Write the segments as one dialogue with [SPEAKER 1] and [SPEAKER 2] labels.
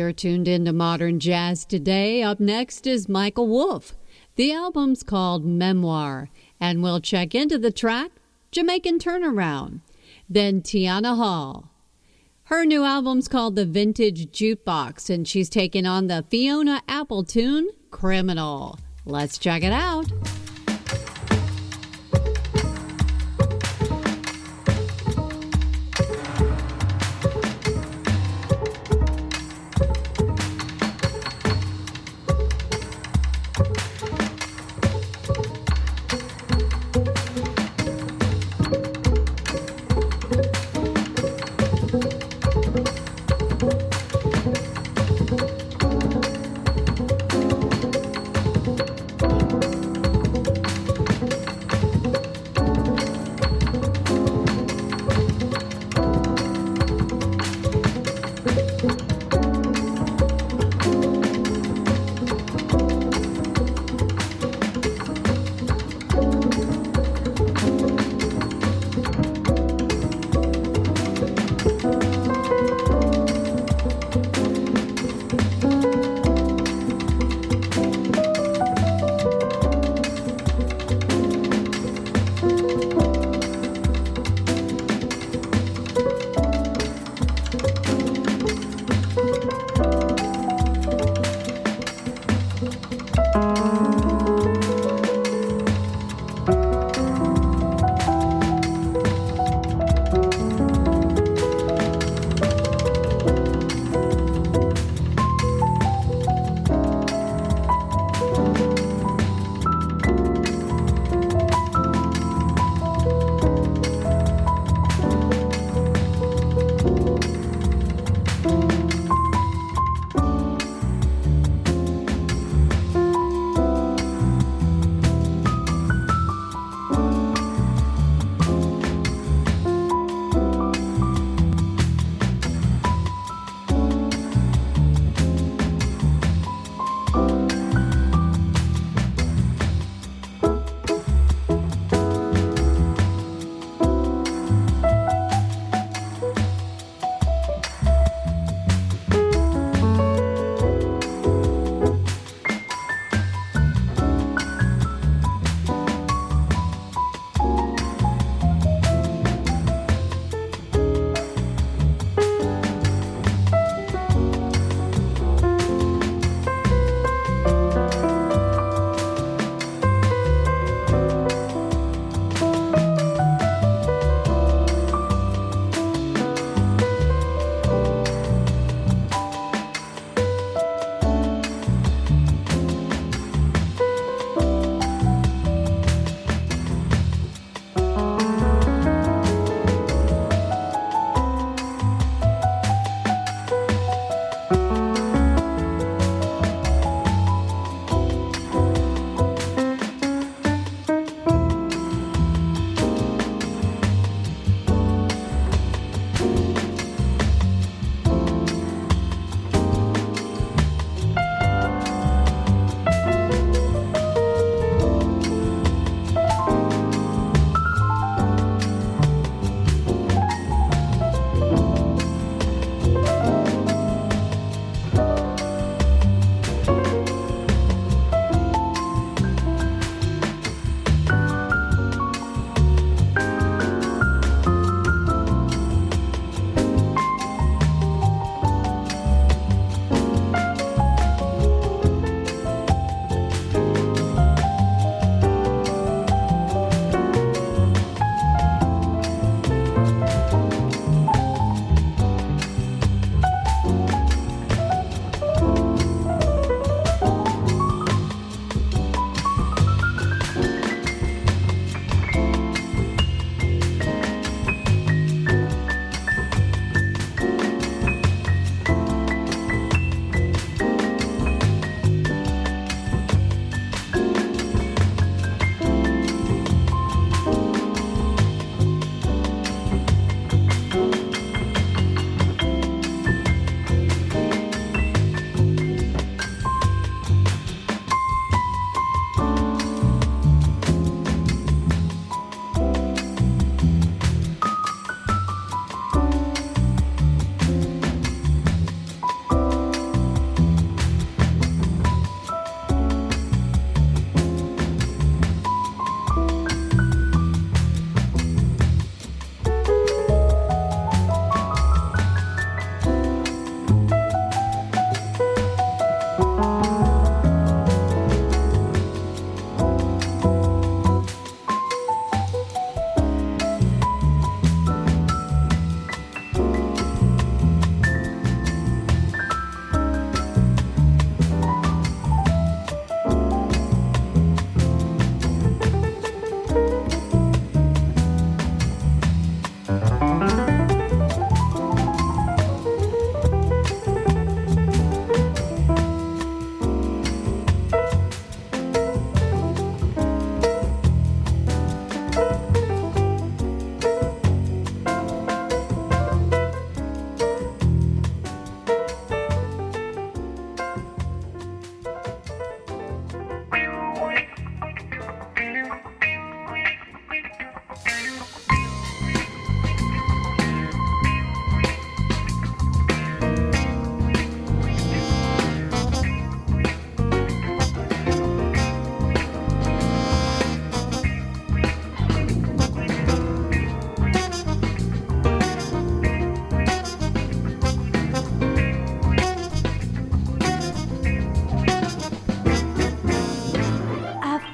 [SPEAKER 1] You're tuned into Modern Jazz today. Up next is Michael Wolff. The album's called Memoir, and we'll check into the track Jamaican Turnaround. Then Tiana Hall. Her new album's called The Vintage Jukebox, and she's taking on the Fiona Apple tune, Criminal. Let's check it out.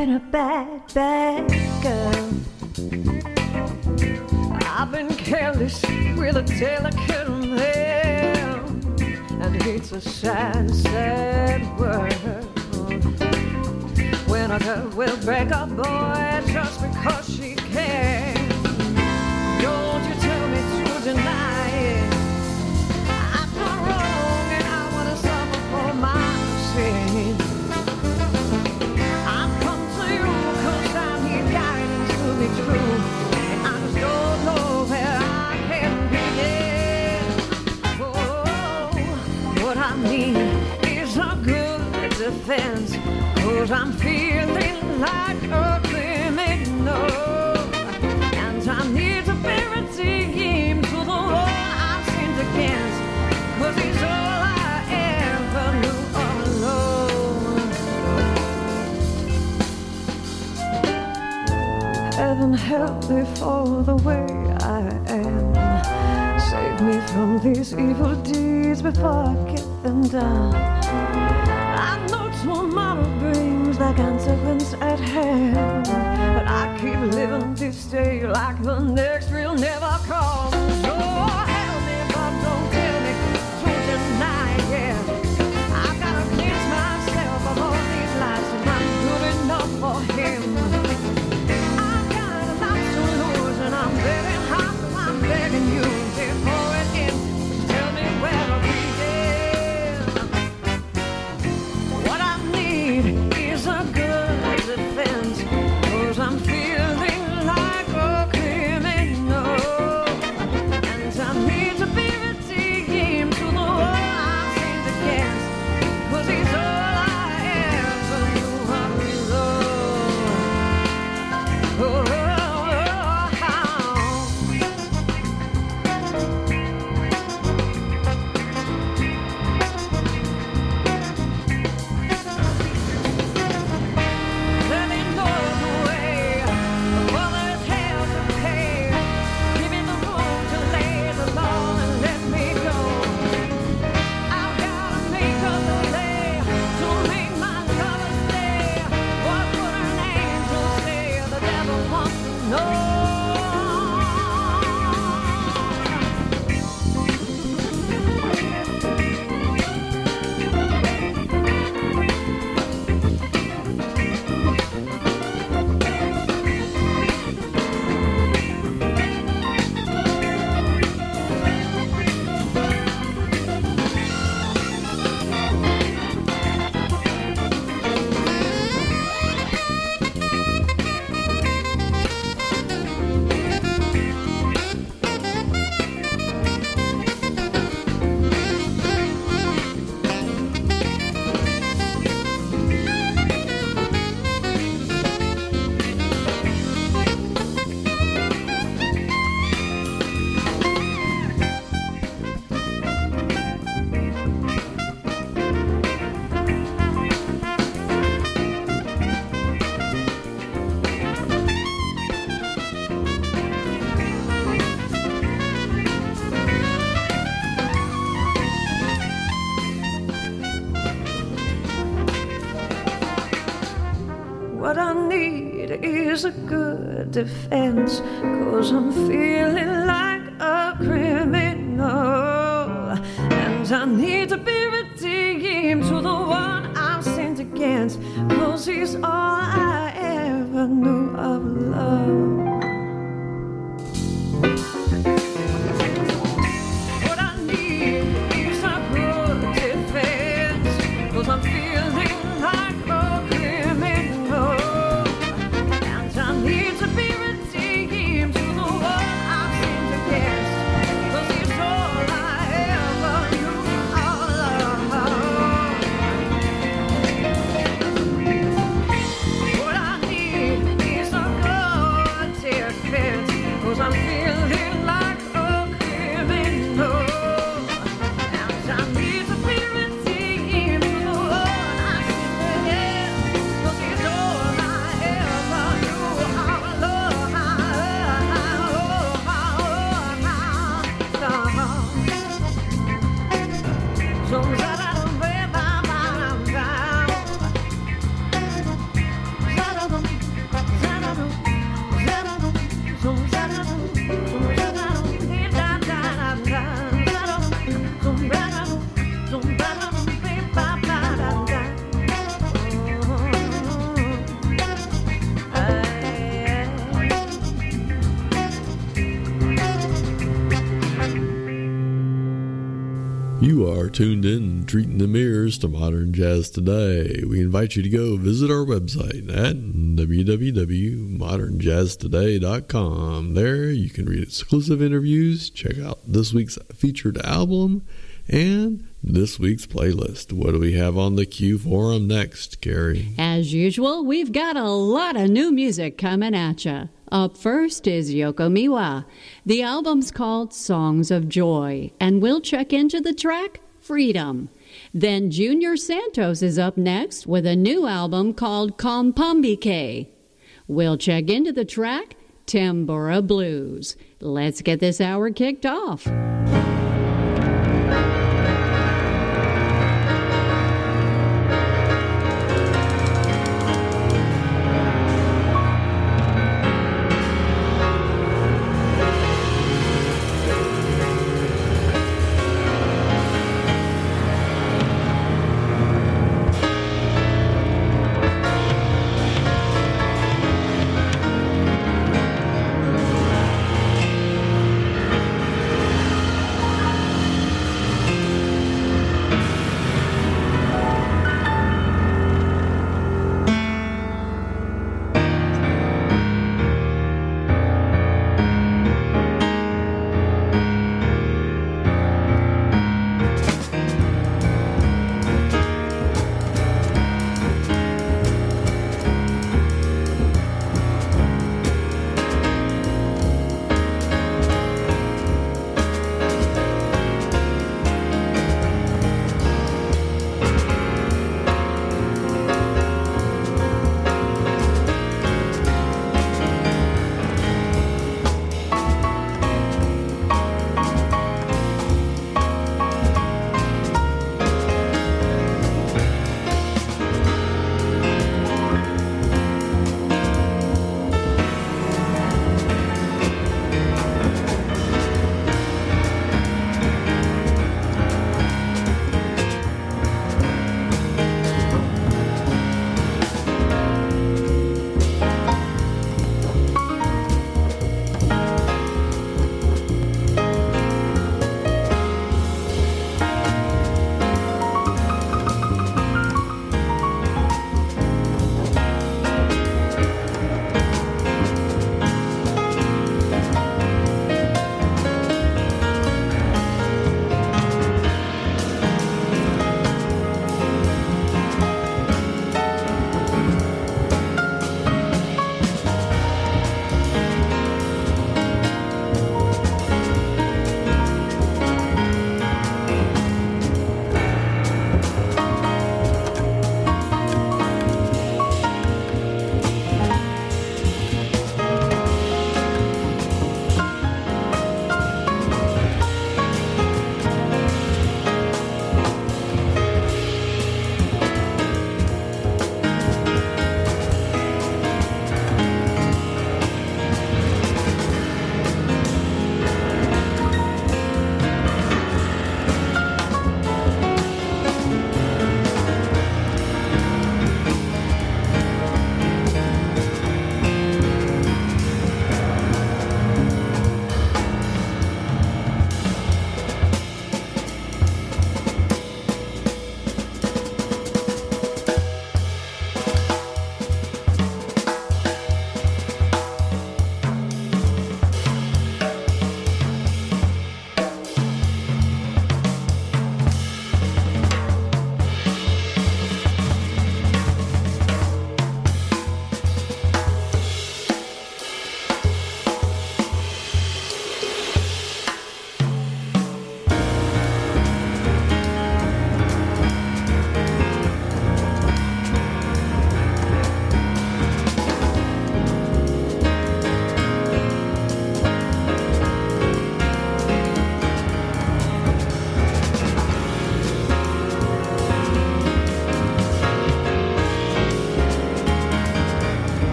[SPEAKER 2] been a bad, bad girl. I've been careless with a delicate man, and it's a sad, sad world when a girl will break a boy just because she can. Don't you tell me to deny it. I've done wrong and I want to suffer for my sin. I've come to you 'cause I need guidance to be true. And I just don't know where I can begin. Oh, what I need is a good defense, 'cause I'm feeling like a criminal. And I need to be redeemed to the one I've sinned against, 'cause he's all I ever knew alone. Heaven help me for the way I am. Save me from these evil deeds before I get them done. I know tomorrow brings the consequence at hand, but I keep living this day like the next will never come. So help me, but don't tell me to deny it. I've gotta cleanse myself of all these lies, and I'm good enough for him. I've got a lot to lose, and I'm begging hard, so I'm begging you before it ends. Tell me where to begin. What I need is a good defense, 'cause I'm feeling like a criminal. And I need to be redeemed to the one I've sinned against, 'cause he's all I ever knew of love. Oh, oh, oh. Let me know the way, for there's hell to pay. Give me the room to lay the law and let me go. I've gotta make up a way to make my lover stay. What would an angel say? The devil wants to know. What I need is a good defense, 'cause I'm feeling like a criminal. And I need to be redeemed to the one I've sinned against, 'cause he's all I ever knew of love. What I need is a good defense, 'cause I'm feeling like a criminal. And I need to be redeemed to the one I've sinned against, 'cause he's all I ever knew of love. What I need
[SPEAKER 3] You are tuned in and treating them ears to Modern Jazz Today. We invite you to go visit our website at www.modernjazztoday.com. There you can read exclusive interviews, check out this week's featured album, and this week's playlist. What do we have on the queue for them next, Carrie?
[SPEAKER 1] As usual, we've got a lot of new music coming at you. Up first is Yoko Miwa. The album's called Songs of Joy, and we'll check into the track Freedom. Then Junior Santos is up next with a new album called Kompambike. We'll check into the track Tambora Blues. Let's get this hour kicked off.